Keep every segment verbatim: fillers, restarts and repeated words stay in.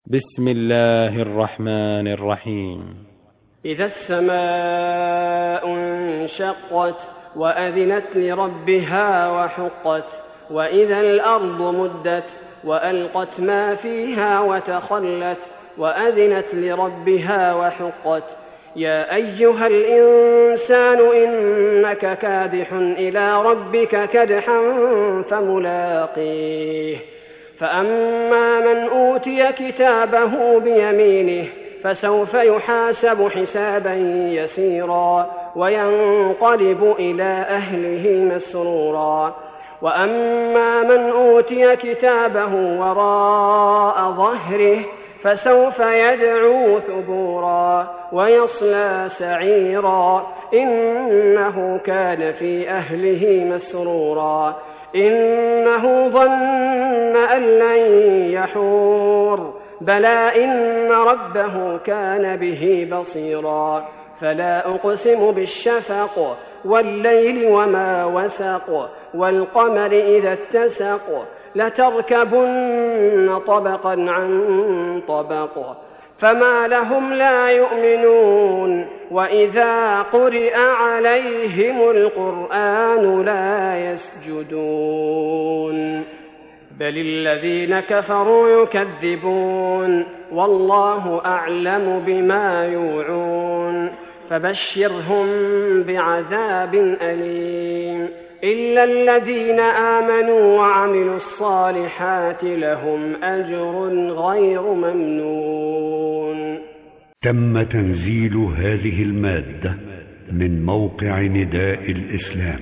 بسم الله الرحمن الرحيم. إذا السماء انشقت وأذنت لربها وحقت، وإذا الأرض مدت وألقت ما فيها وتخلت وأذنت لربها وحقت. يا أيها الإنسان إنك كادح إلى ربك كدحا فملاقيه. فأما من أوتي كتابه بيمينه فسوف يحاسب حسابا يسيرا وينقلب إلى أهله مسرورا. وأما من أوتي كتابه وراء ظهره فسوف يدعو ثبورا ويصلى سعيرا إنه كان في أهله مسرورا. إنه ظن أن لن يحور، بلى إن ربه كان به بصيرا. فلا أقسم بالشفق والليل وما وسق والقمر إذا اتسق لتركبن طبقا عن طبق فما لهم لا يؤمنون. وإذا قرئ عليهم القرآن لا يسجدون بل الذين كفروا يكذبون والله أعلم بما يوعون. فبشرهم بعذاب أليم إلا الذين آمنوا وعملوا الصالحات لهم أجر غير ممنون. تم تنزيل هذه المادة من موقع نداء الإسلام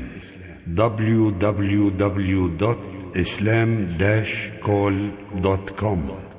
دبليو دبليو دبليو دوت إسلام داش كول دوت كوم.